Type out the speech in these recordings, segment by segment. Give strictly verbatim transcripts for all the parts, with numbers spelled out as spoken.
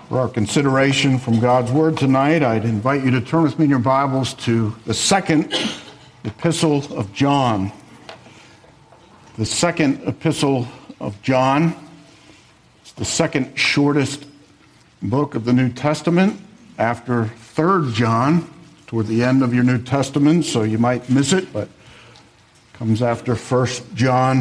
For our consideration from God's Word tonight, I'd invite you to turn with me in your Bibles to the second epistle of John. The second epistle of John. It's the second shortest book of the New Testament after Third John, toward the end of your New Testament, so you might miss it, but it comes after First John.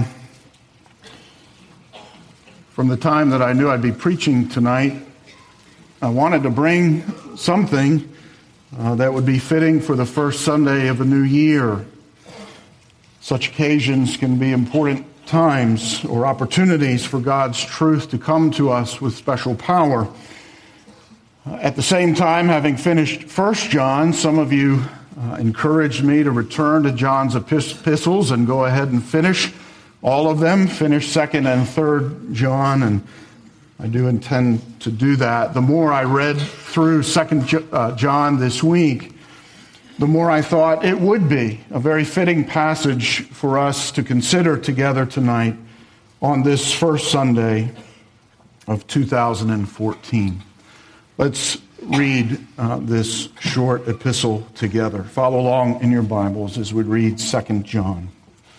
From the time that I knew I'd be preaching tonight, I wanted to bring something uh, that would be fitting for the first Sunday of the new year. Such occasions can be important times or opportunities for God's truth to come to us with special power. Uh, at the same time, having finished First John, some of you uh, encouraged me to return to John's epistles and go ahead and finish all of them, finish Second and Third John, and I do intend to do that. The more I read through Second John this week, the more I thought it would be a very fitting passage for us to consider together tonight on this first Sunday of two thousand fourteen. Let's read uh, this short epistle together. Follow along in your Bibles as we read Second John.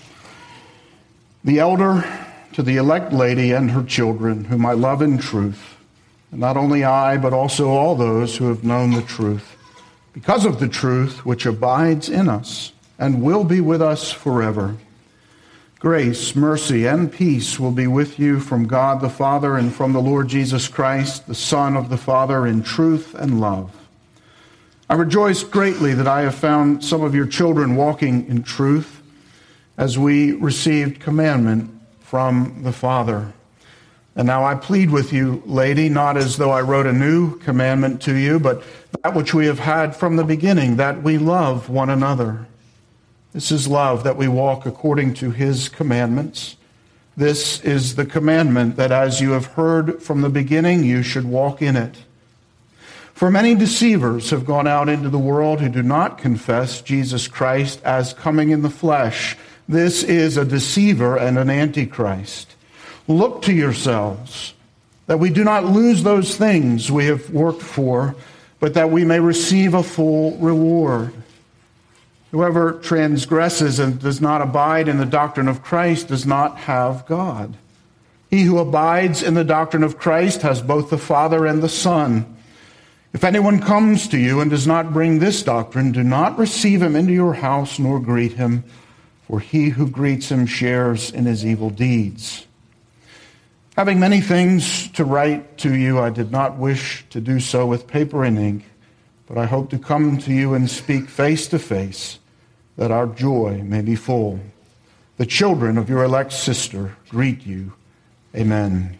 The elder to the elect lady and her children, whom I love in truth, and not only I, but also all those who have known the truth, because of the truth which abides in us and will be with us forever. Grace, mercy, and peace will be with you from God the Father and from the Lord Jesus Christ, the Son of the Father, in truth and love. I rejoice greatly that I have found some of your children walking in truth, as we received commandment from the Father. And now I plead with you, lady, not as though I wrote a new commandment to you, but that which we have had from the beginning, that we love one another. This is love, that we walk according to his commandments. This is the commandment, that as you have heard from the beginning, you should walk in it. For many deceivers have gone out into the world who do not confess Jesus Christ as coming in the flesh. This is a deceiver and an antichrist. Look to yourselves, that we do not lose those things we have worked for, but that we may receive a full reward. Whoever transgresses and does not abide in the doctrine of Christ does not have God. He who abides in the doctrine of Christ has both the Father and the Son. If anyone comes to you and does not bring this doctrine, do not receive him into your house nor greet him, for he who greets him shares in his evil deeds. Having many things to write to you, I did not wish to do so with paper and ink, but I hope to come to you and speak face to face, that our joy may be full. The children of your elect sister greet you. Amen.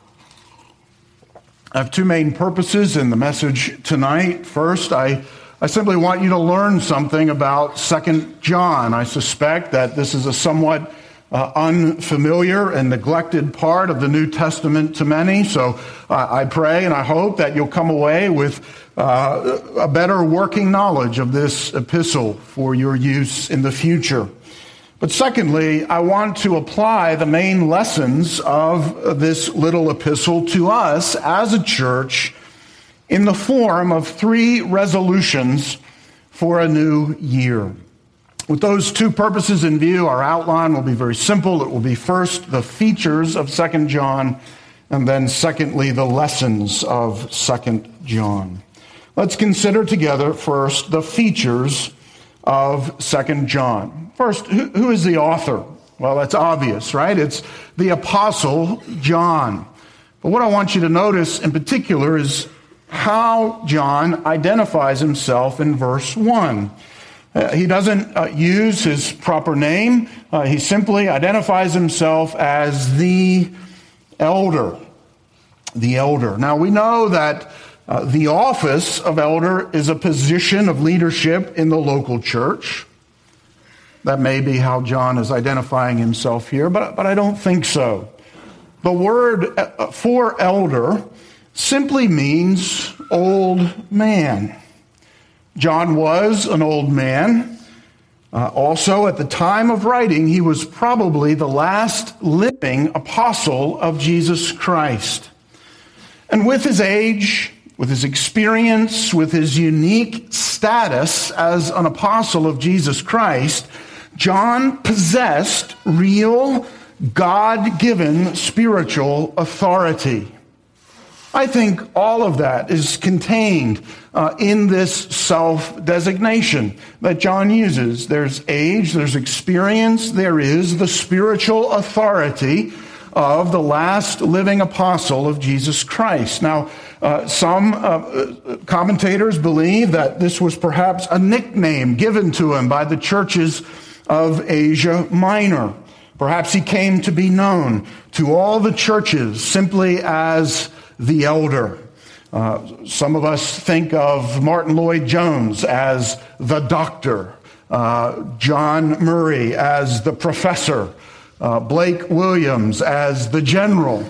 I have two main purposes in the message tonight. First, I I simply want you to learn something about Second John. I suspect that this is a somewhat uh, unfamiliar and neglected part of the New Testament to many. So uh, I pray and I hope that you'll come away with uh, a better working knowledge of this epistle for your use in the future. But secondly, I want to apply the main lessons of this little epistle to us as a church in the form of three resolutions for a new year. With those two purposes in view, our outline will be very simple. It will be first the features of Second John, and then secondly the lessons of Second John. Let's consider together first the features of Second John. First, who, who is the author? Well, that's obvious, right? It's the Apostle John. But what I want you to notice in particular is how John identifies himself in verse one. Uh, he doesn't uh, use his proper name. Uh, he simply identifies himself as the elder. The elder. Now, we know that uh, the office of elder is a position of leadership in the local church. That may be how John is identifying himself here, but, but I don't think so. The word for elder simply means old man. John was an old man. Uh, also, at the time of writing, he was probably the last living apostle of Jesus Christ. And with his age with his experience, with his unique status as an apostle of Jesus Christ, John possessed real, God-given spiritual authority. I think all of that is contained uh, in this self-designation that John uses. There's age, there's experience, there is the spiritual authority of the last living apostle of Jesus Christ. Now, uh, some uh, commentators believe that this was perhaps a nickname given to him by the churches of Asia Minor. Perhaps he came to be known to all the churches simply as the elder. Uh, some of us think of Martin Lloyd-Jones as the doctor, uh, John Murray as the professor, uh, Blake Williams as the general.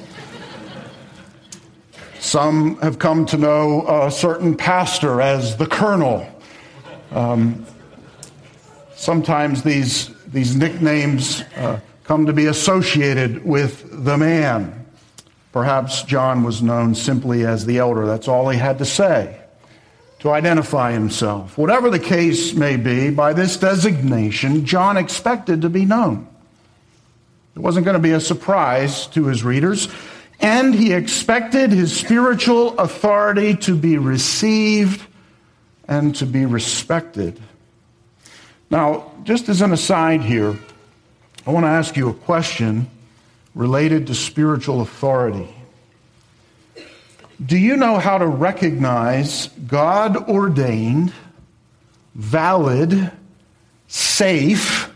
Some have come to know a certain pastor as the colonel. Um, sometimes these, these nicknames uh, come to be associated with the man. Perhaps John was known simply as the elder. That's all he had to say to identify himself. Whatever the case may be, by this designation, John expected to be known. It wasn't going to be a surprise to his readers, and he expected his spiritual authority to be received and to be respected. Now, just as an aside here, I want to ask you a question related to spiritual authority. Do you know how to recognize God-ordained, valid, safe,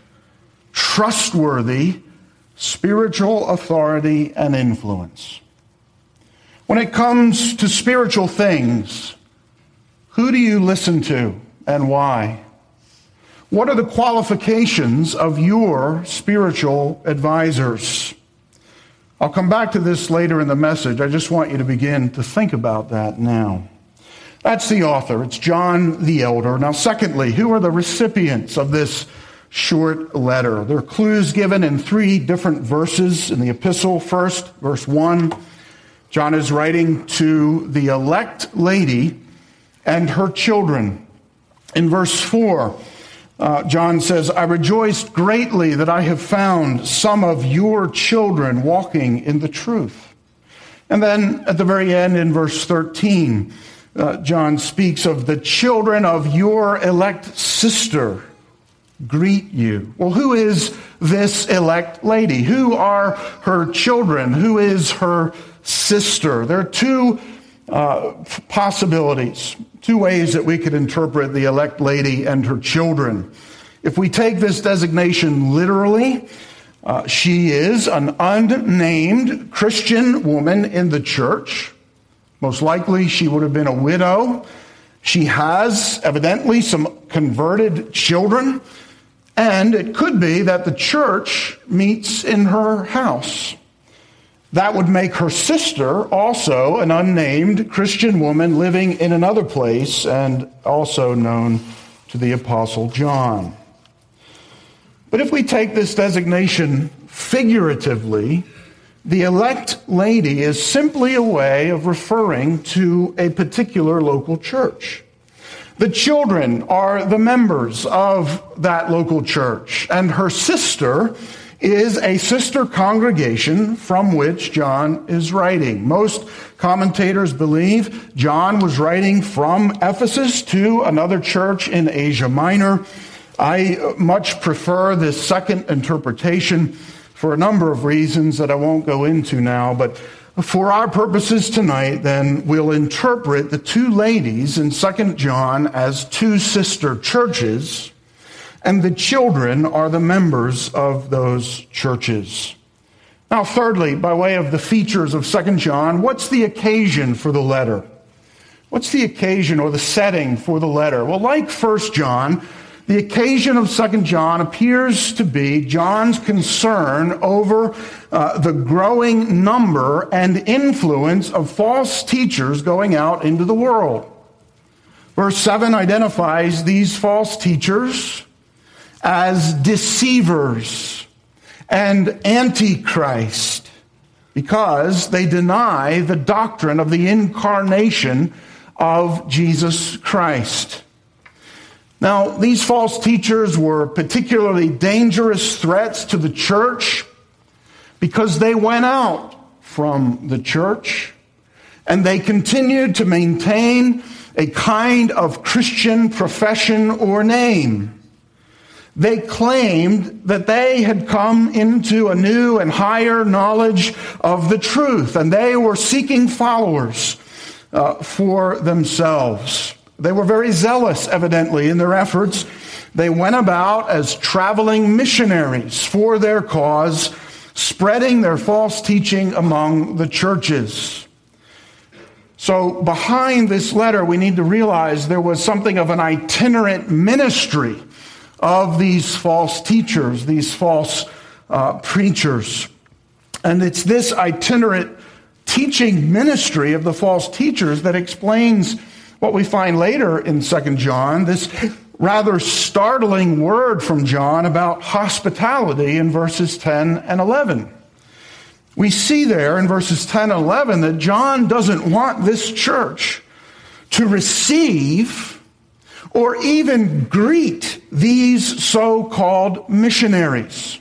trustworthy spiritual authority and influence? When it comes to spiritual things, who do you listen to and why? What are the qualifications of your spiritual advisors? I'll come back to this later in the message. I just want you to begin to think about that now. That's the author. It's John the Elder. Now, secondly, who are the recipients of this short letter? There are clues given in three different verses in the epistle. First, verse one, John is writing to the elect lady and her children. In verse four, Uh, John says, I rejoiced greatly that I have found some of your children walking in the truth. And then at the very end in verse thirteen, uh, John speaks of the children of your elect sister greet you. Well, who is this elect lady? Who are her children? Who is her sister? There are two uh, possibilities. Two ways that we could interpret the elect lady and her children. If we take this designation literally, uh, she is an unnamed Christian woman in the church. Most likely she would have been a widow. She has evidently some converted children, and it could be that the church meets in her house. That would make her sister also an unnamed Christian woman living in another place and also known to the Apostle John. But if we take this designation figuratively, the elect lady is simply a way of referring to a particular local church. The children are the members of that local church, and her sister is a sister congregation from which John is writing. Most commentators believe John was writing from Ephesus to another church in Asia Minor. I much prefer this second interpretation for a number of reasons that I won't go into now, but for our purposes tonight, then, we'll interpret the two ladies in Second John as two sister churches, and the children are the members of those churches. Now, thirdly, by way of the features of Second John, what's the occasion for the letter? What's the occasion or the setting for the letter? Well, like First John, the occasion of Second John appears to be John's concern over uh, the growing number and influence of false teachers going out into the world. Verse seven identifies these false teachers as deceivers and antichrist because they deny the doctrine of the incarnation of Jesus Christ. Now, these false teachers were particularly dangerous threats to the church because they went out from the church and they continued to maintain a kind of Christian profession or name. They claimed that they had come into a new and higher knowledge of the truth, and they were seeking followers uh, for themselves. They were very zealous, evidently, in their efforts. They went about as traveling missionaries for their cause, spreading their false teaching among the churches. So behind this letter, we need to realize there was something of an itinerant ministry of these false teachers, these false uh, preachers. And it's this itinerant teaching ministry of the false teachers that explains what we find later in Second John, this rather startling word from John about hospitality in verses ten and eleven. We see there in verses ten and eleven that John doesn't want this church to receive or even greet these so-called missionaries.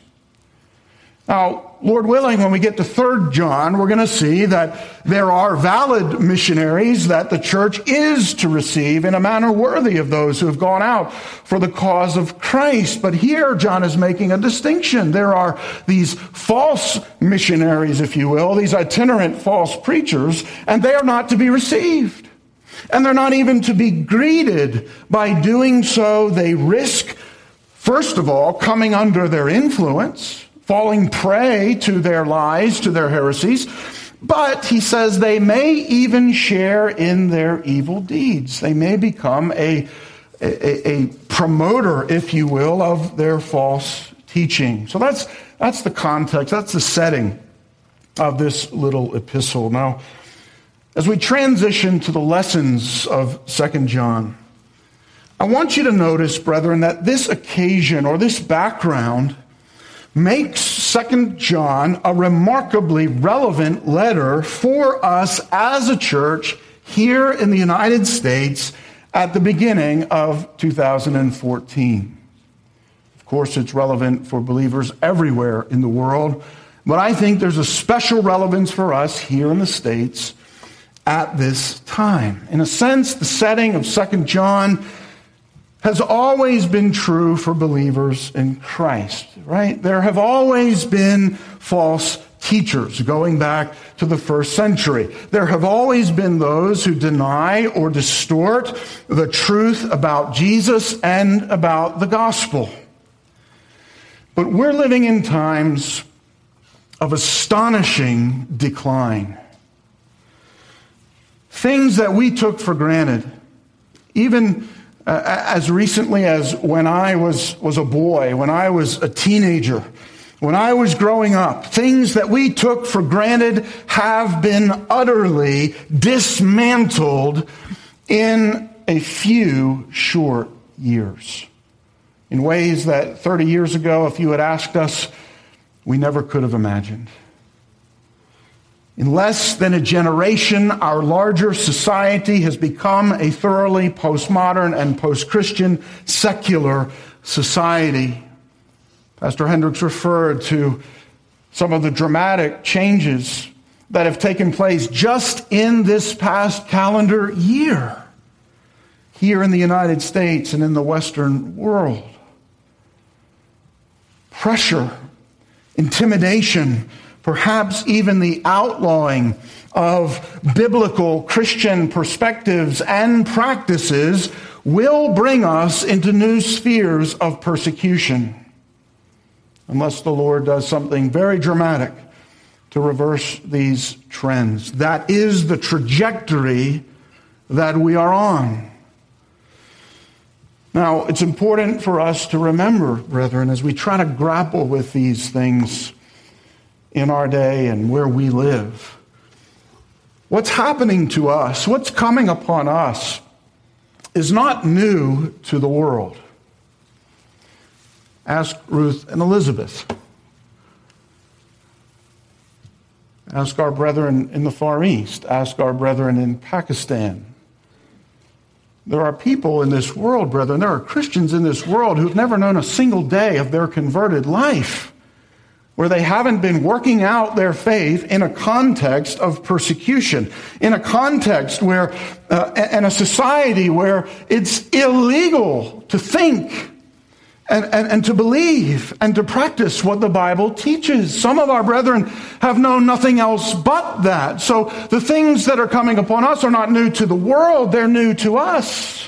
Now, Lord willing, when we get to Third John, we're going to see that there are valid missionaries that the church is to receive in a manner worthy of those who have gone out for the cause of Christ. But here, John is making a distinction. There are these false missionaries, if you will, these itinerant false preachers, and they are not to be received. And they're not even to be greeted. By doing so, they risk, first of all, coming under their influence, falling prey to their lies, to their heresies. But he says they may even share in their evil deeds. They may become a, a, a promoter, if you will, of their false teaching. So that's, that's the context, that's the setting of this little epistle. Now, as we transition to the lessons of Second John, I want you to notice, brethren, that this occasion or this background makes Second John a remarkably relevant letter for us as a church here in the United States at the beginning of two thousand fourteen. Of course, it's relevant for believers everywhere in the world, but I think there's a special relevance for us here in the States at this time. In a sense, the setting of Second John has always been true for believers in Christ, right? There have always been false teachers going back to the first century. There have always been those who deny or distort the truth about Jesus and about the gospel. But we're living in times of astonishing decline. Things that we took for granted, even Uh, as recently as when I was, was a boy, when I was a teenager, when I was growing up, things that we took for granted have been utterly dismantled in a few short years. In ways that thirty years ago, if you had asked us, we never could have imagined. In less than a generation, our larger society has become a thoroughly postmodern and post-Christian secular society. Pastor Hendricks referred to some of the dramatic changes that have taken place just in this past calendar year here in the United States and in the Western world. Pressure, intimidation, perhaps even the outlawing of biblical Christian perspectives and practices will bring us into new spheres of persecution, unless the Lord does something very dramatic to reverse these trends. That is the trajectory that we are on. Now, it's important for us to remember, brethren, as we try to grapple with these things in our day and where we live, what's happening to us, what's coming upon us, is not new to the world. Ask Ruth and Elizabeth. Ask our brethren in the Far East. Ask our brethren in Pakistan. There are people in this world, brethren, there are Christians in this world who've never known a single day of their converted life where they haven't been working out their faith in a context of persecution, in a context where, uh, in a society where it's illegal to think and, and, and to believe and to practice what the Bible teaches. Some of our brethren have known nothing else but that. So the things that are coming upon us are not new to the world, they're new to us.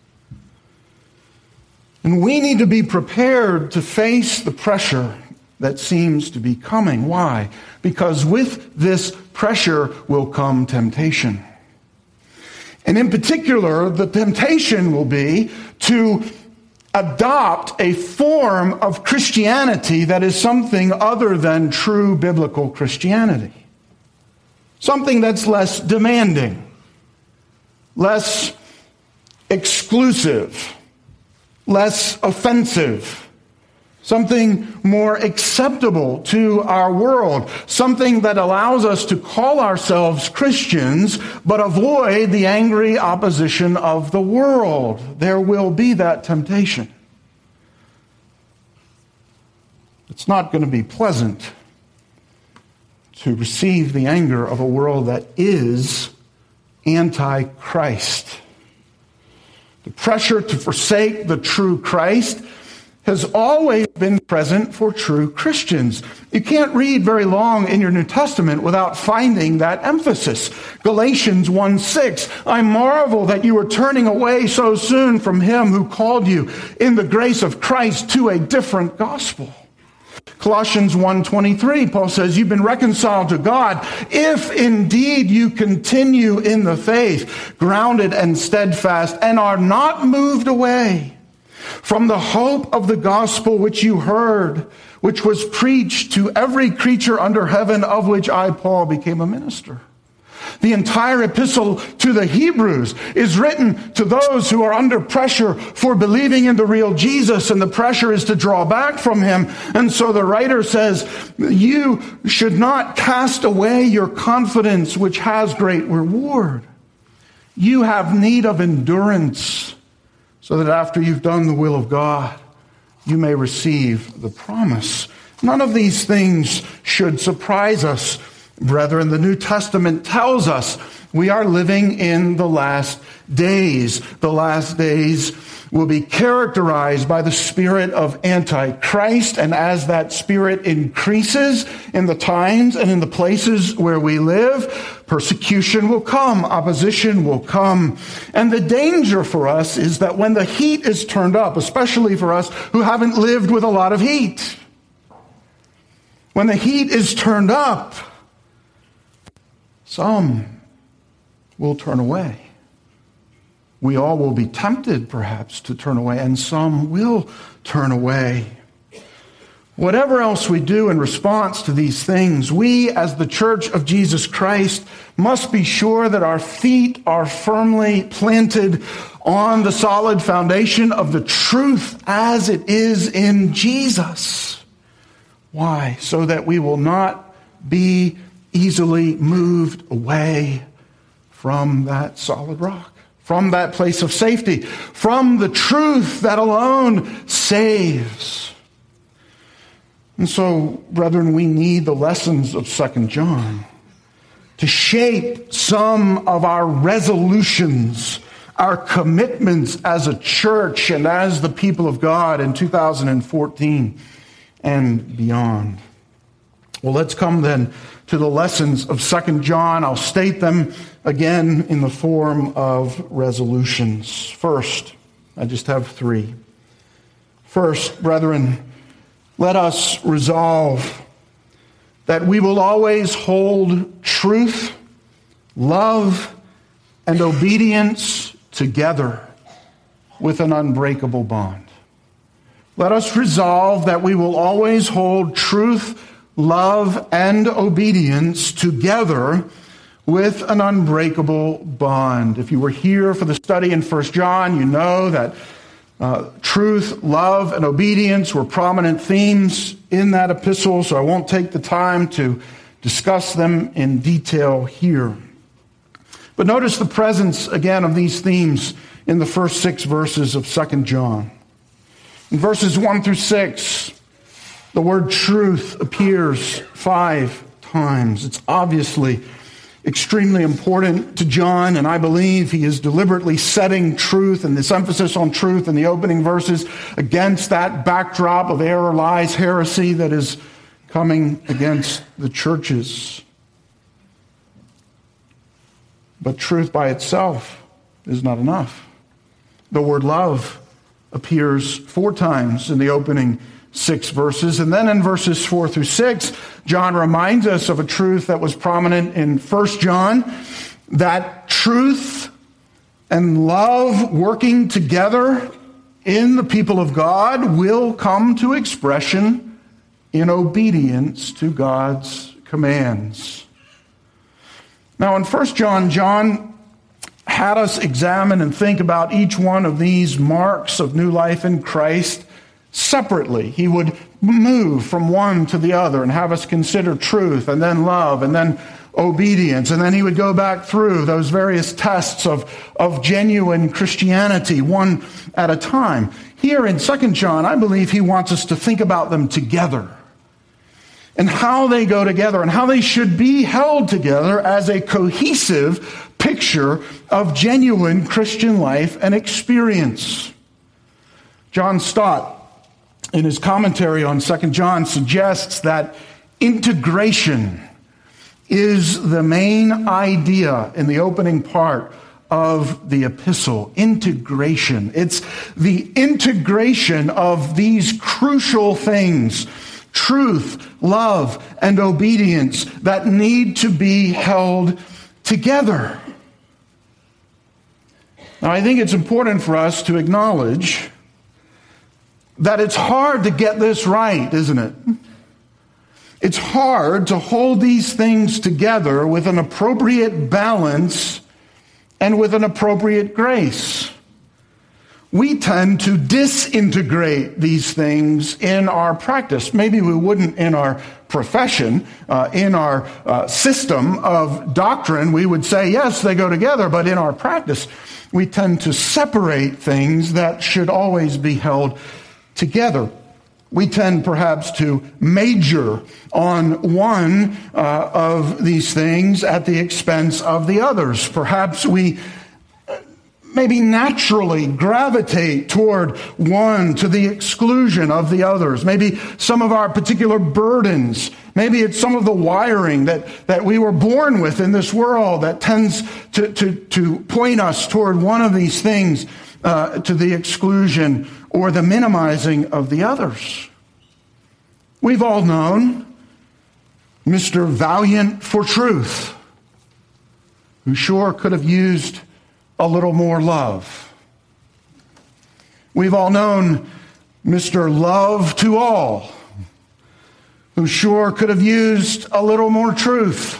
And we need to be prepared to face the pressure that seems to be coming. Why? Because with this pressure will come temptation. And in particular, the temptation will be to adopt a form of Christianity that is something other than true biblical Christianity. Something that's less demanding, less exclusive, less offensive. Something more acceptable to our world. Something that allows us to call ourselves Christians, but avoid the angry opposition of the world. There will be that temptation. It's not going to be pleasant to receive the anger of a world that is anti-Christ. The pressure to forsake the true Christ has always been present for true Christians. You can't read very long in your New Testament without finding that emphasis. Galatians one six, I marvel that you are turning away so soon from him who called you in the grace of Christ to a different gospel. Colossians one twenty-three, Paul says, you've been reconciled to God if indeed you continue in the faith, grounded and steadfast, and are not moved away from the hope of the gospel which you heard, which was preached to every creature under heaven, of which I, Paul, became a minister. The entire epistle to the Hebrews is written to those who are under pressure for believing in the real Jesus, and the pressure is to draw back from him. And so the writer says, you should not cast away your confidence, which has great reward. You have need of endurance, so that after you've done the will of God, you may receive the promise. None of these things should surprise us, brethren. The New Testament tells us we are living in the last days. The last days will be characterized by the spirit of Antichrist, and as that spirit increases in the times and in the places where we live, persecution will come, opposition will come. And the danger for us is that when the heat is turned up, especially for us who haven't lived with a lot of heat, when the heat is turned up, some will turn away. We all will be tempted, perhaps, to turn away, and some will turn away. Whatever else we do in response to these things, we, as the Church of Jesus Christ, must be sure that our feet are firmly planted on the solid foundation of the truth as it is in Jesus. Why? So that we will not be easily moved away from that solid rock, from that place of safety, from the truth that alone saves. And so, brethren, we need the lessons of Second John to shape some of our resolutions, our commitments as a church and as the people of God in two thousand fourteen and beyond. Well, let's come then to the lessons of Second John. I'll state them again in the form of resolutions. First, I just have three. First, brethren, let us resolve that we will always hold truth, love, and obedience together with an unbreakable bond. Let us resolve that we will always hold truth, love, and obedience together with an unbreakable bond. If you were here for the study in First John, you know that uh, truth, love, and obedience were prominent themes in that epistle, so I won't take the time to discuss them in detail here. But notice the presence, again, of these themes in the first six verses of Second John. In verses one through six, the word truth appears five times. It's obviously extremely important to John, and I believe he is deliberately setting truth and this emphasis on truth in the opening verses against that backdrop of error, lies, heresy that is coming against the churches. But truth by itself is not enough. The word love appears four times in the opening six verses. And then in verses four through six, John reminds us of a truth that was prominent in First John, that truth and love working together in the people of God will come to expression in obedience to God's commands. Now in First John, John had us examine and think about each one of these marks of new life in Christ separately. He would move from one to the other and have us consider truth and then love and then obedience. And then he would go back through those various tests of, of genuine Christianity one at a time. Here in Second John, I believe he wants us to think about them together and how they go together and how they should be held together as a cohesive picture of genuine Christian life and experience. John Stott, in his commentary on Second John, suggests that integration is the main idea in the opening part of the epistle. Integration. It's the integration of these crucial things, truth, love, and obedience, that need to be held together. Now, I think it's important for us to acknowledge that it's hard to get this right, isn't it? It's hard to hold these things together with an appropriate balance and with an appropriate grace. We tend to disintegrate these things in our practice. Maybe we wouldn't in our profession, uh, in our uh, system of doctrine. We would say, yes, they go together, but in our practice, we tend to separate things that should always be held together. We tend perhaps to major on one uh, of these things at the expense of the others. Perhaps we maybe naturally gravitate toward one to the exclusion of the others. Maybe some of our particular burdens, maybe it's some of the wiring that, that we were born with in this world that tends to, to, to point us toward one of these things uh, to the exclusion or the minimizing of the others. We've all known Mister Valiant for Truth, who sure could have used a little more love. We've all known Mister Love to All, who sure could have used a little more truth.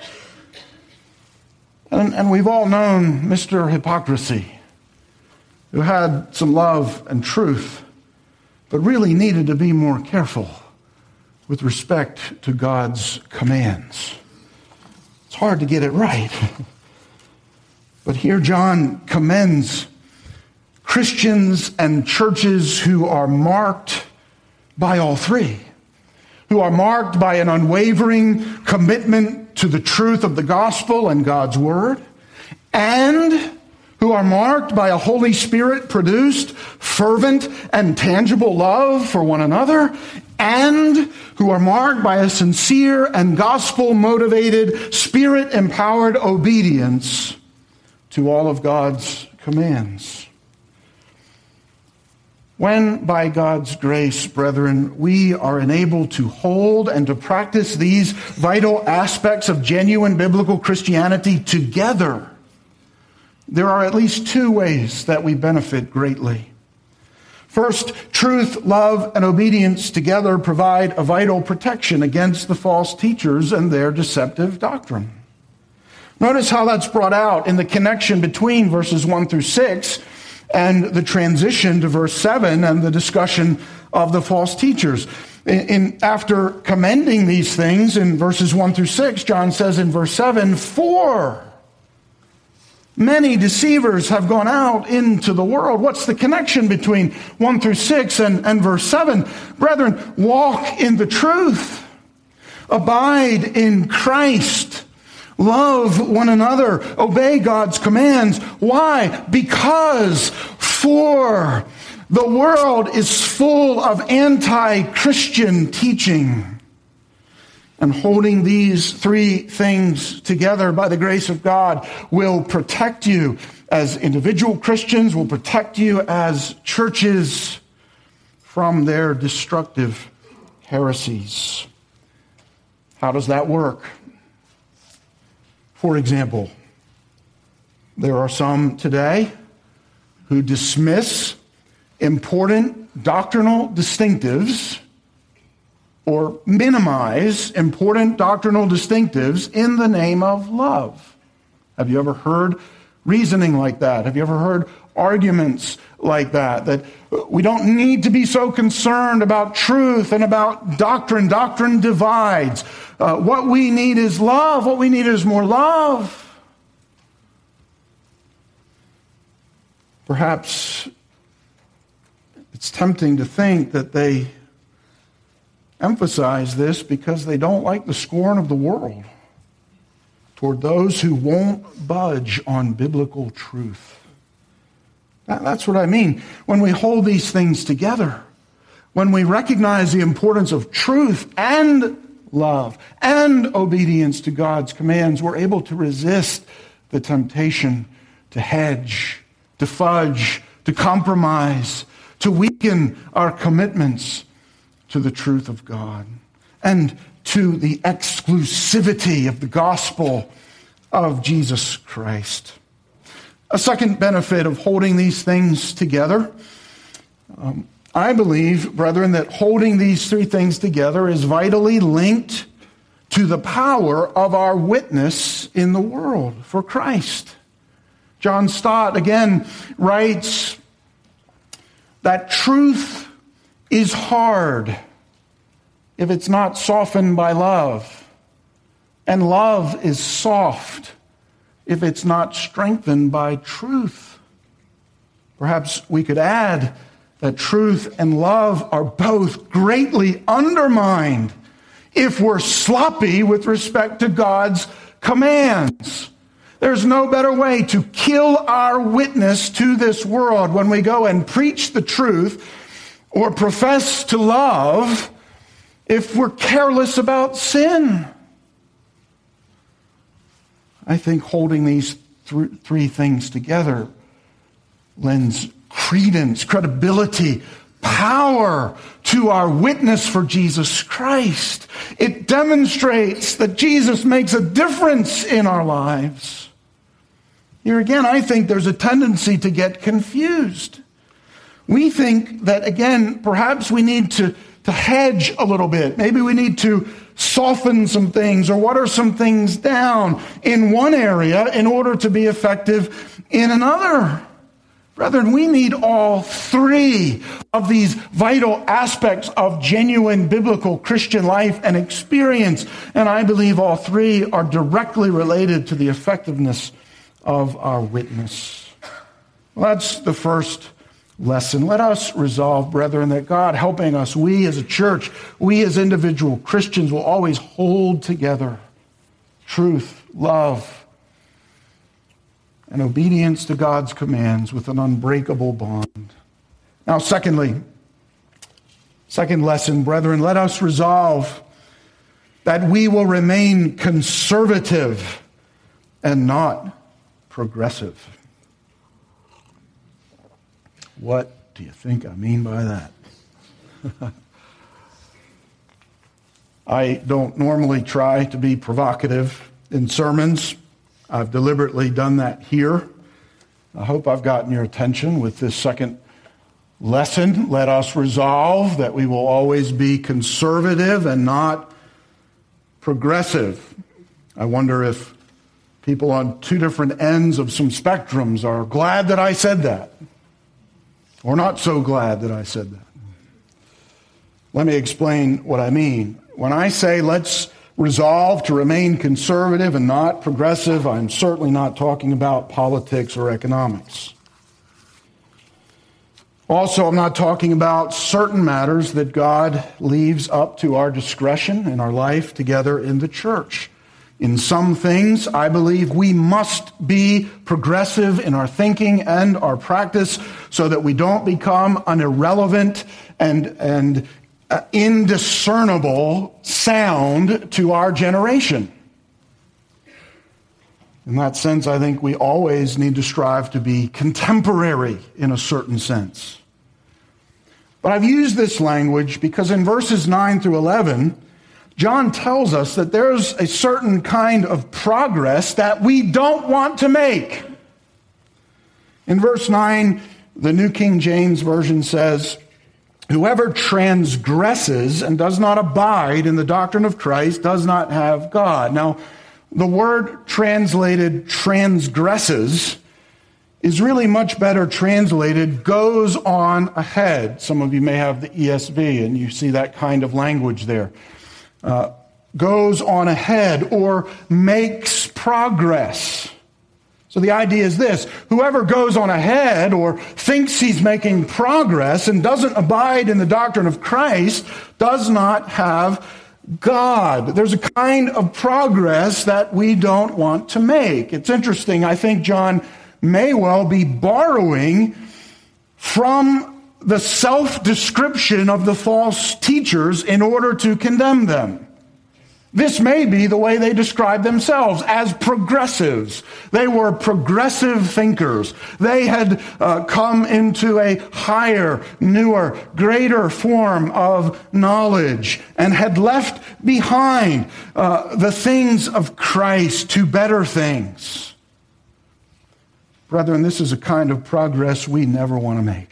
And, and we've all known Mister Hypocrisy, who had some love and truth, but really needed to be more careful with respect to God's commands. It's hard to get it right. But here John commends Christians and churches who are marked by all three, who are marked by an unwavering commitment to the truth of the gospel and God's word, and who are marked by a Holy Spirit-produced, fervent, and tangible love for one another, and who are marked by a sincere and gospel-motivated, Spirit-empowered obedience to all of God's commands. When, by God's grace, brethren, we are enabled to hold and to practice these vital aspects of genuine biblical Christianity together, there are at least two ways that we benefit greatly. First, truth, love, and obedience together provide a vital protection against the false teachers and their deceptive doctrine. Notice how that's brought out in the connection between verses one through six and the transition to verse seven and the discussion of the false teachers. In, in, after commending these things in verses one through six, John says in verse seven, for Many deceivers have gone out into the world. What's the connection between one through six and, and verse seven? Brethren, walk in the truth. Abide in Christ. Love one another. Obey God's commands. Why? Because for the world is full of anti-Christian teaching. And holding these three things together by the grace of God will protect you as individual Christians, will protect you as churches from their destructive heresies. How does that work? For example, there are some today who dismiss important doctrinal distinctives or minimize important doctrinal distinctives in the name of love. Have you ever heard reasoning like that? Have you ever heard arguments like that? That we don't need to be so concerned about truth and about doctrine. Doctrine divides. Uh, what we need is love. What we need is more love. Perhaps it's tempting to think that they emphasize this because they don't like the scorn of the world toward those who won't budge on biblical truth. That's what I mean. When we hold these things together, when we recognize the importance of truth and love and obedience to God's commands, we're able to resist the temptation to hedge, to fudge, to compromise, to weaken our commitments to the truth of God and to the exclusivity of the gospel of Jesus Christ. A second benefit of holding these things together, um, I believe, brethren, that holding these three things together is vitally linked to the power of our witness in the world for Christ. John Stott again writes that truth is hard if it's not softened by love, and love is soft if it's not strengthened by truth. Perhaps we could add that truth and love are both greatly undermined if we're sloppy with respect to God's commands. There's no better way to kill our witness to this world when we go and preach the truth or profess to love if we're careless about sin. I think holding these th- three things together lends credence, credibility, power to our witness for Jesus Christ. It demonstrates that Jesus makes a difference in our lives. Here again, I think there's a tendency to get confused. We think that, again, perhaps we need to, to hedge a little bit. Maybe we need to soften some things or water some things down in one area in order to be effective in another. Brethren, we need all three of these vital aspects of genuine biblical Christian life and experience. And I believe all three are directly related to the effectiveness of our witness. Well, that's the first lesson. Let us resolve, brethren, that God helping us, we as a church, we as individual Christians will always hold together truth, love, and obedience to God's commands with an unbreakable bond. Now, secondly, second lesson, brethren, let us resolve that we will remain conservative and not progressive. What do you think I mean by that? I don't normally try to be provocative in sermons. I've deliberately done that here. I hope I've gotten your attention with this second lesson. Let us resolve that we will always be conservative and not progressive. I wonder if people on two different ends of some spectrums are glad that I said that, or not so glad that I said that. Let me explain what I mean. When I say let's resolve to remain conservative and not progressive, I'm certainly not talking about politics or economics. Also, I'm not talking about certain matters that God leaves up to our discretion in our life together in the church. In some things, I believe we must be progressive in our thinking and our practice so that we don't become an irrelevant and, and uh, indiscernible sound to our generation. In that sense, I think we always need to strive to be contemporary in a certain sense. But I've used this language because in verses nine through eleven, John tells us that there's a certain kind of progress that we don't want to make. In verse nine, the New King James Version says, "Whoever transgresses and does not abide in the doctrine of Christ does not have God." Now, the word translated transgresses is really much better translated goes on ahead. Some of you may have the E S V and you see that kind of language there. Uh, goes on ahead or makes progress. So the idea is this: whoever goes on ahead or thinks he's making progress and doesn't abide in the doctrine of Christ does not have God. There's a kind of progress that we don't want to make. It's interesting. I think John may well be borrowing from the self-description of the false teachers in order to condemn them. This may be the way they describe themselves, as progressives. They were progressive thinkers. They had uh, come into a higher, newer, greater form of knowledge and had left behind uh, the things of Christ to better things. Brethren, this is a kind of progress we never want to make.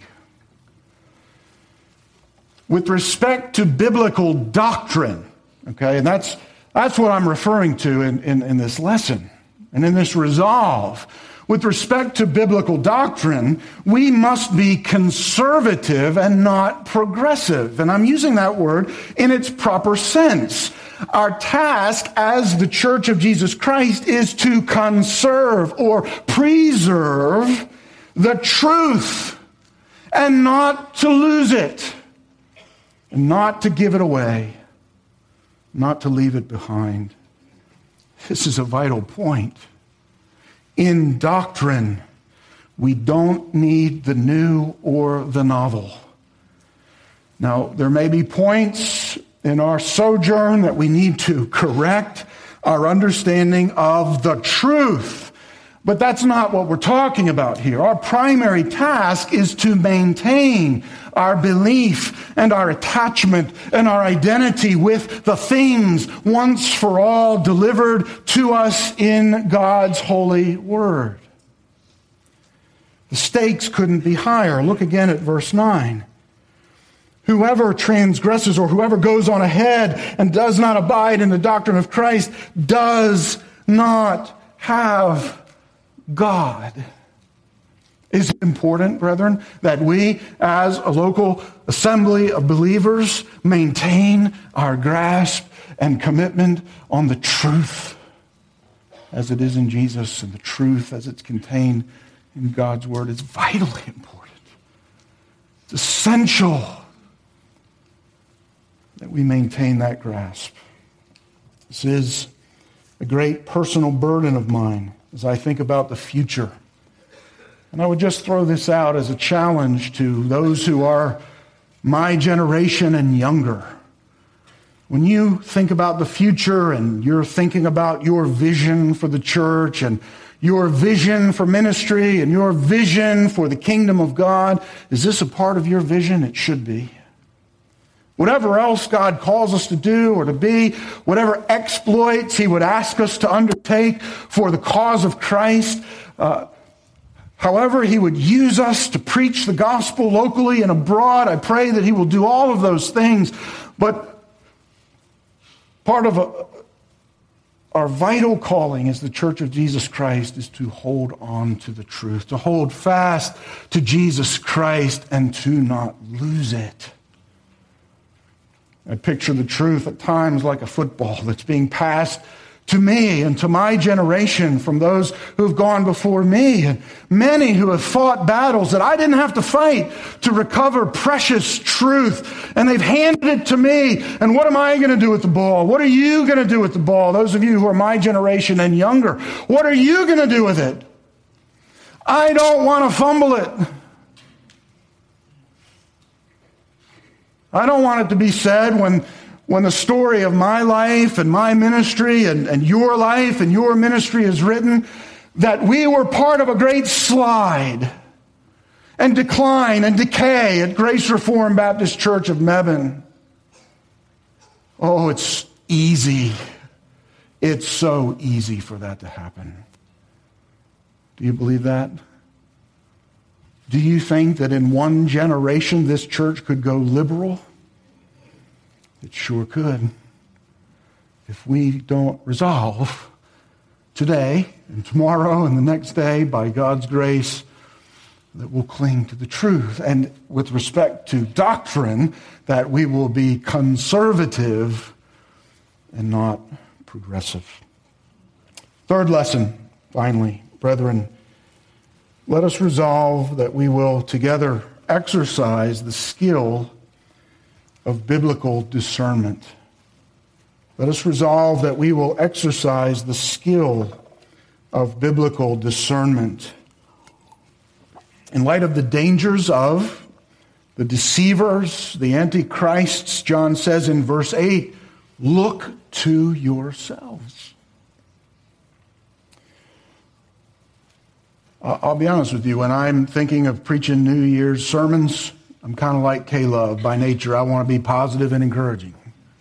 With respect to biblical doctrine, okay, and that's that's what I'm referring to in, in, in this lesson and in this resolve. With respect to biblical doctrine, we must be conservative and not progressive. And I'm using that word in its proper sense. Our task as the Church of Jesus Christ is to conserve or preserve the truth and not to lose it. Not to give it away, not to leave it behind. This is a vital point. In doctrine, we don't need the new or the novel. Now, there may be points in our sojourn that we need to correct our understanding of the truth. But that's not what we're talking about here. Our primary task is to maintain our belief and our attachment and our identity with the things once for all delivered to us in God's holy word. The stakes couldn't be higher. Look again at verse nine. Whoever transgresses or whoever goes on ahead and does not abide in the doctrine of Christ does not have God. Is it important, brethren, that we as a local assembly of believers maintain our grasp and commitment on the truth as it is in Jesus and the truth as it's contained in God's word? It's vitally important. It's essential that we maintain that grasp. This is a great personal burden of mine as I think about the future. And I would just throw this out as a challenge to those who are my generation and younger. When you think about the future and you're thinking about your vision for the church and your vision for ministry and your vision for the kingdom of God, is this a part of your vision? It should be. Whatever else God calls us to do or to be, whatever exploits He would ask us to undertake for the cause of Christ, uh, however He would use us to preach the gospel locally and abroad, I pray that He will do all of those things. But part of a, our vital calling as the Church of Jesus Christ is to hold on to the truth, to hold fast to Jesus Christ and to not lose it. I picture the truth at times like a football that's being passed to me and to my generation from those who have gone before me, and many who have fought battles that I didn't have to fight to recover precious truth, and they've handed it to me. And what am I going to do with the ball? What are you going to do with the ball? Those of you who are my generation and younger, what are you going to do with it? I don't want to fumble it. I don't want it to be said when When the story of my life and my ministry and, and your life and your ministry is written, that we were part of a great slide and decline and decay at Grace Reformed Baptist Church of Mebane. Oh, it's easy. It's so easy for that to happen. Do you believe that? Do you think that in one generation this church could go liberal? It sure could. If we don't resolve today and tomorrow and the next day, by God's grace, that we'll cling to the truth. And with respect to doctrine, that we will be conservative and not progressive. Third lesson, finally, brethren, let us resolve that we will together exercise the skill of biblical discernment. Let us resolve that we will exercise the skill of biblical discernment. In light of the dangers of the deceivers, the antichrists, John says in verse eight, look to yourselves. I'll be honest with you, when I'm thinking of preaching New Year's sermons, I'm kind of like Caleb by nature. I want to be positive and encouraging.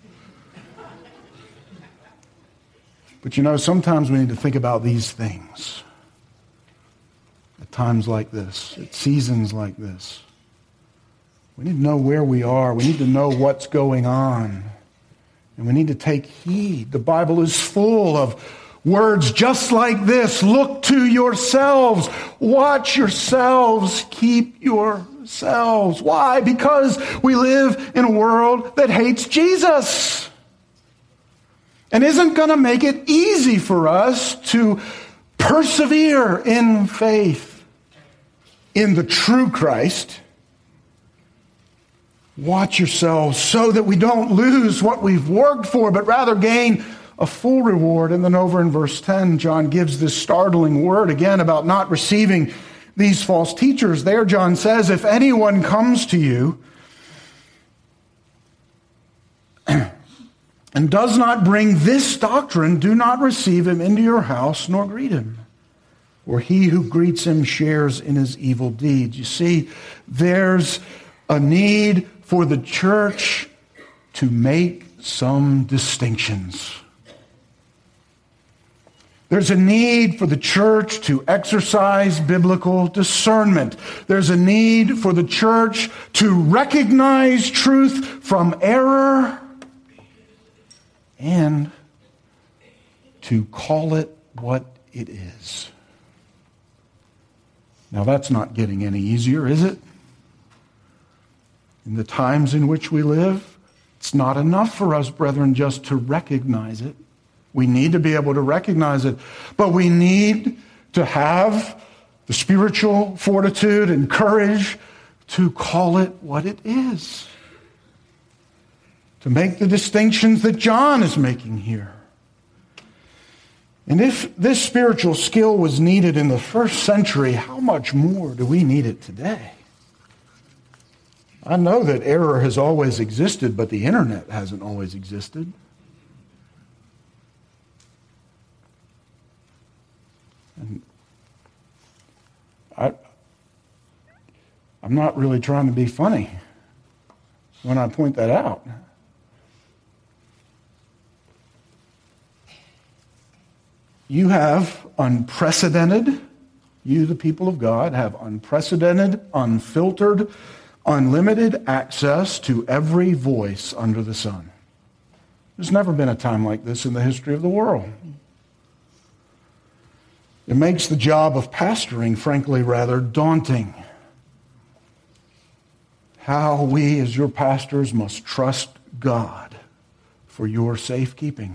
But you know, sometimes we need to think about these things. At times like this, at seasons like this. We need to know where we are. We need to know what's going on. And we need to take heed. The Bible is full of words just like this. Look to yourselves. Watch yourselves. Keep yourselves. Why? Because we live in a world that hates Jesus and isn't going to make it easy for us to persevere in faith in the true Christ. Watch yourselves so that we don't lose what we've worked for, but rather gain a full reward. And then over in verse ten, John gives this startling word again about not receiving these false teachers. There, John says, if anyone comes to you and does not bring this doctrine, do not receive him into your house nor greet him. For he who greets him shares in his evil deeds. You see, there's a need for the church to make some distinctions. There's a need for the church to exercise biblical discernment. There's a need for the church to recognize truth from error and to call it what it is. Now, that's not getting any easier, is it? In the times in which we live, it's not enough for us, brethren, just to recognize it. We need to be able to recognize it, but we need to have the spiritual fortitude and courage to call it what it is, to make the distinctions that John is making here. And if this spiritual skill was needed in the first century, how much more do we need it today? I know that error has always existed, but the internet hasn't always existed. And I, I'm not really trying to be funny when I point that out. You have unprecedented, you the people of God, have unprecedented, unfiltered, unlimited access to every voice under the sun. There's never been a time like this in the history of the world. It makes the job of pastoring, frankly, rather daunting. How we, as your pastors, must trust God for your safekeeping.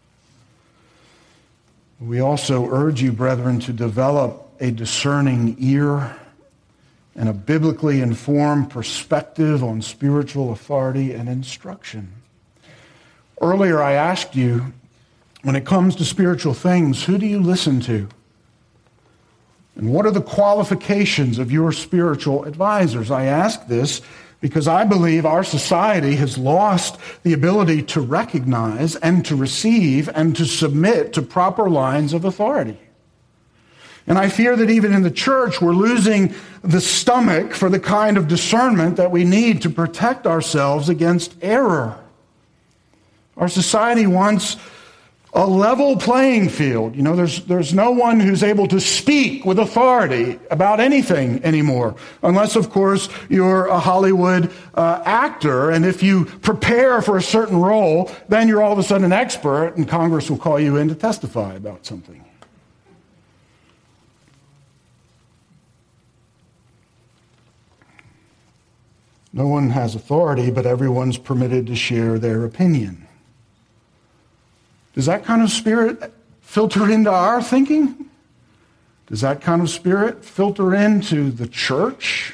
We also urge you, brethren, to develop a discerning ear and a biblically informed perspective on spiritual authority and instruction. Earlier I asked you, when it comes to spiritual things, who do you listen to? And what are the qualifications of your spiritual advisors? I ask this because I believe our society has lost the ability to recognize and to receive and to submit to proper lines of authority. And I fear that even in the church, we're losing the stomach for the kind of discernment that we need to protect ourselves against error. Our society wants a level playing field. You know, there's, there's no one who's able to speak with authority about anything anymore, unless, of course, you're a Hollywood uh, actor, and if you prepare for a certain role, then you're all of a sudden an expert, and Congress will call you in to testify about something. No one has authority, but everyone's permitted to share their opinion. Does that kind of spirit filter into our thinking? Does that kind of spirit filter into the church?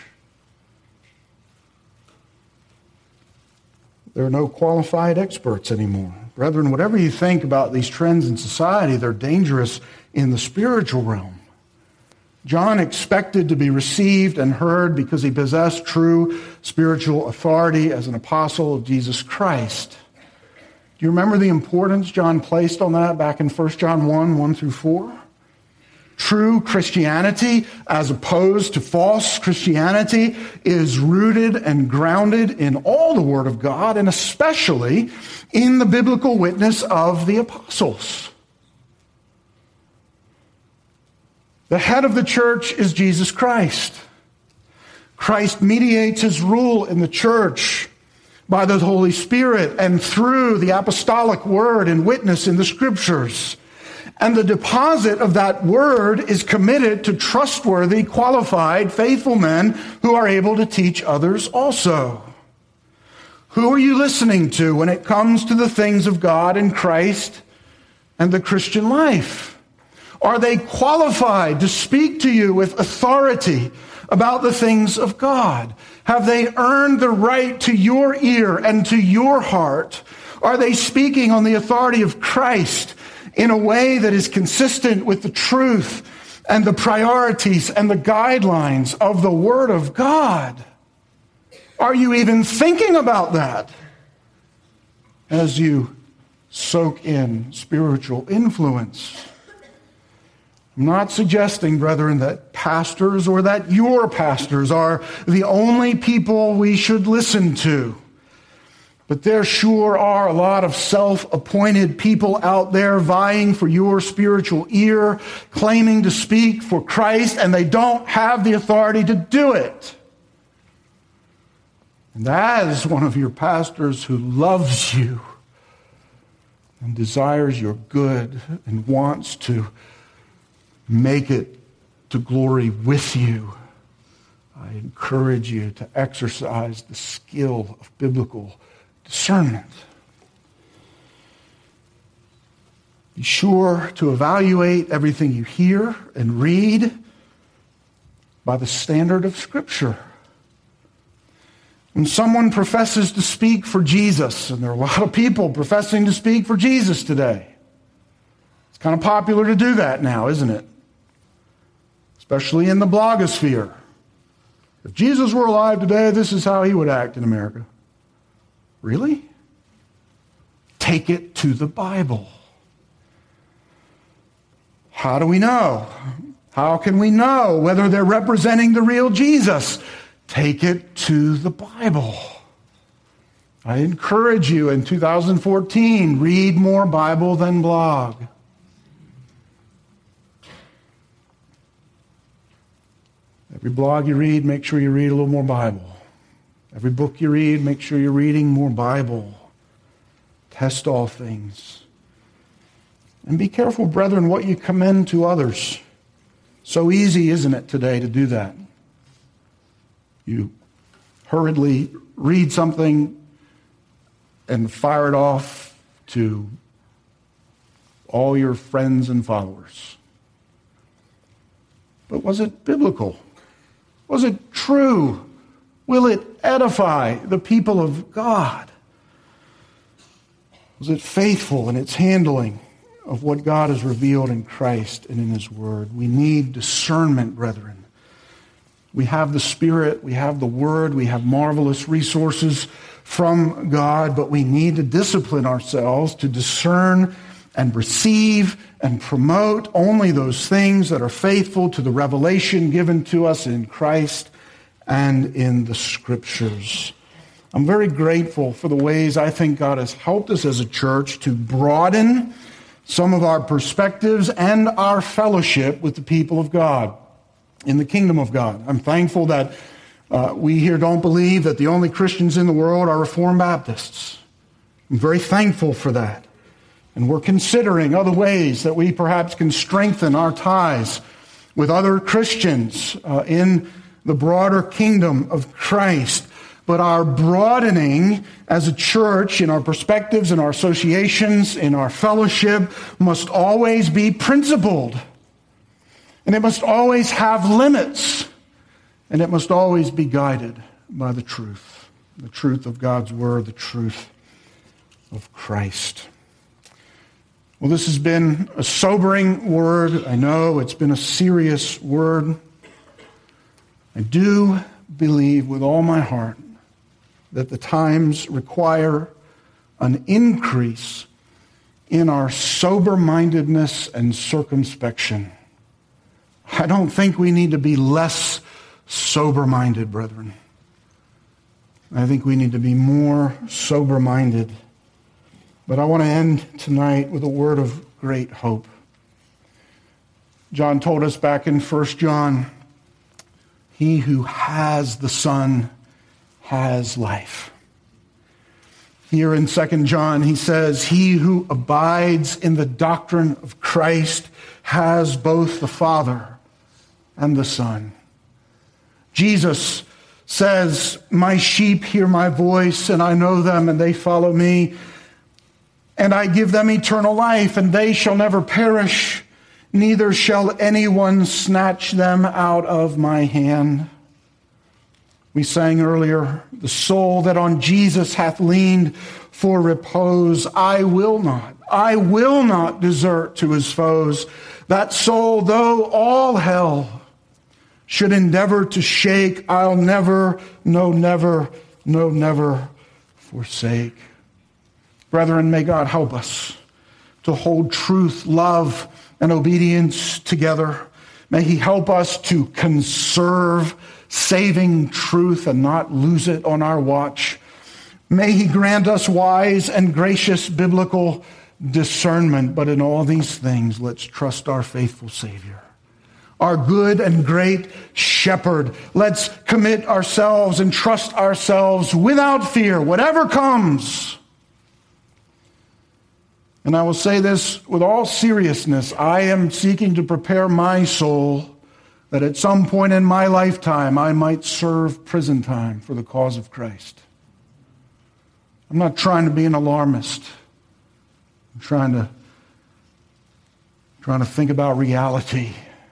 There are no qualified experts anymore. Brethren, whatever you think about these trends in society, they're dangerous in the spiritual realm. John expected to be received and heard because he possessed true spiritual authority as an apostle of Jesus Christ. Do you remember the importance John placed on that back in First John one, one through four? True Christianity, as opposed to false Christianity, is rooted and grounded in all the Word of God, and especially in the biblical witness of the apostles. The head of the church is Jesus Christ. Christ mediates his rule in the church by the Holy Spirit and through the apostolic word and witness in the Scriptures. And the deposit of that word is committed to trustworthy, qualified, faithful men who are able to teach others also. Who are you listening to when it comes to the things of God and Christ and the Christian life? Are they qualified to speak to you with authority about the things of God? Have they earned the right to your ear and to your heart? Are they speaking on the authority of Christ in a way that is consistent with the truth and the priorities and the guidelines of the Word of God? Are you even thinking about that as you soak in spiritual influence? I'm not suggesting, brethren, that pastors or that your pastors are the only people we should listen to. But there sure are a lot of self-appointed people out there vying for your spiritual ear, claiming to speak for Christ, and they don't have the authority to do it. And that is one of your pastors who loves you and desires your good and wants to make it to glory with you. I encourage you to exercise the skill of biblical discernment. Be sure to evaluate everything you hear and read by the standard of Scripture. When someone professes to speak for Jesus, and there are a lot of people professing to speak for Jesus today, it's kind of popular to do that now, isn't it? Especially in the blogosphere. If Jesus were alive today, this is how he would act in America. Really? Take it to the Bible. How do we know? How can we know whether they're representing the real Jesus? Take it to the Bible. I encourage you in two thousand fourteen, read more Bible than blog. Every blog you read, make sure you read a little more Bible. Every book you read, make sure you're reading more Bible. Test all things. And be careful, brethren, what you commend to others. So easy, isn't it, today to do that? You hurriedly read something and fire it off to all your friends and followers. But was it biblical? Was it true? Will it edify the people of God? Was it faithful in its handling of what God has revealed in Christ and in His Word? We need discernment, brethren. We have the Spirit, we have the Word, we have marvelous resources from God, but we need to discipline ourselves to discern and receive and promote only those things that are faithful to the revelation given to us in Christ and in the Scriptures. I'm very grateful for the ways I think God has helped us as a church to broaden some of our perspectives and our fellowship with the people of God in the kingdom of God. I'm thankful that uh, we here don't believe that the only Christians in the world are Reformed Baptists. I'm very thankful for that. And we're considering other ways that we perhaps can strengthen our ties with other Christians uh, in the broader kingdom of Christ. But our broadening as a church in our perspectives, in our associations, in our fellowship must always be principled. And it must always have limits. And it must always be guided by the truth. The truth of God's Word, the truth of Christ. Well, this has been a sobering word. I know it's been a serious word. I do believe with all my heart that the times require an increase in our sober-mindedness and circumspection. I don't think we need to be less sober-minded, brethren. I think we need to be more sober-minded. But I want to end tonight with a word of great hope. John told us back in First John, he who has the Son has life. Here in Second John, he says, he who abides in the doctrine of Christ has both the Father and the Son. Jesus says, my sheep hear my voice, and I know them, and they follow me. And I give them eternal life, and they shall never perish, neither shall anyone snatch them out of my hand. We sang earlier, the soul that on Jesus hath leaned for repose, I will not, I will not desert to his foes. That soul, though all hell should endeavor to shake, I'll never, no, never, no, never forsake. Brethren, may God help us to hold truth, love, and obedience together. May He help us to conserve saving truth and not lose it on our watch. May He grant us wise and gracious biblical discernment. But in all these things, let's trust our faithful Savior, our good and great shepherd. Let's commit ourselves and trust ourselves without fear, whatever comes. And I will say this with all seriousness. I am seeking to prepare my soul that at some point in my lifetime I might serve prison time for the cause of Christ. I'm not trying to be an alarmist. I'm trying to, trying to think about reality.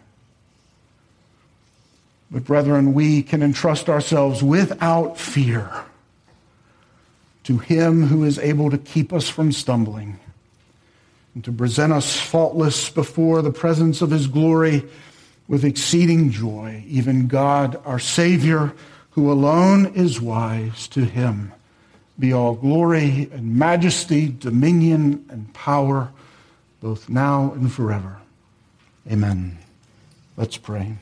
But brethren, we can entrust ourselves without fear to Him who is able to keep us from stumbling and to present us faultless before the presence of His glory with exceeding joy, even God, our Savior, who alone is wise. To Him be all glory and majesty, dominion and power, both now and forever. Amen. Let's pray.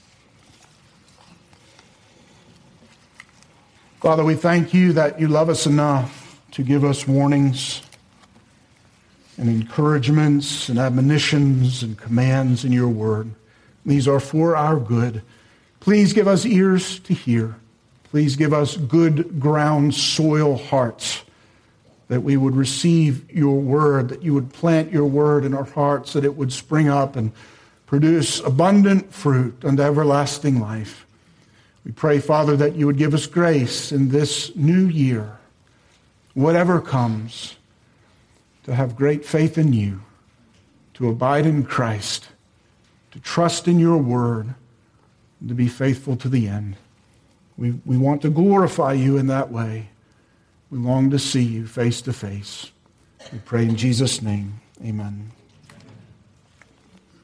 Father, we thank You that You love us enough to give us warnings and encouragements and admonitions and commands in Your word. These are for our good. Please give us ears to hear. Please give us good ground soil hearts, that we would receive Your word, that You would plant Your word in our hearts, that it would spring up and produce abundant fruit unto everlasting life. We pray, Father, that You would give us grace in this new year. whatever comes, to have great faith in you, to abide in Christ, to trust in your word, and to be faithful to the end. We, we want to glorify you in that way. We long to see you face to face. We pray in Jesus' name. Amen.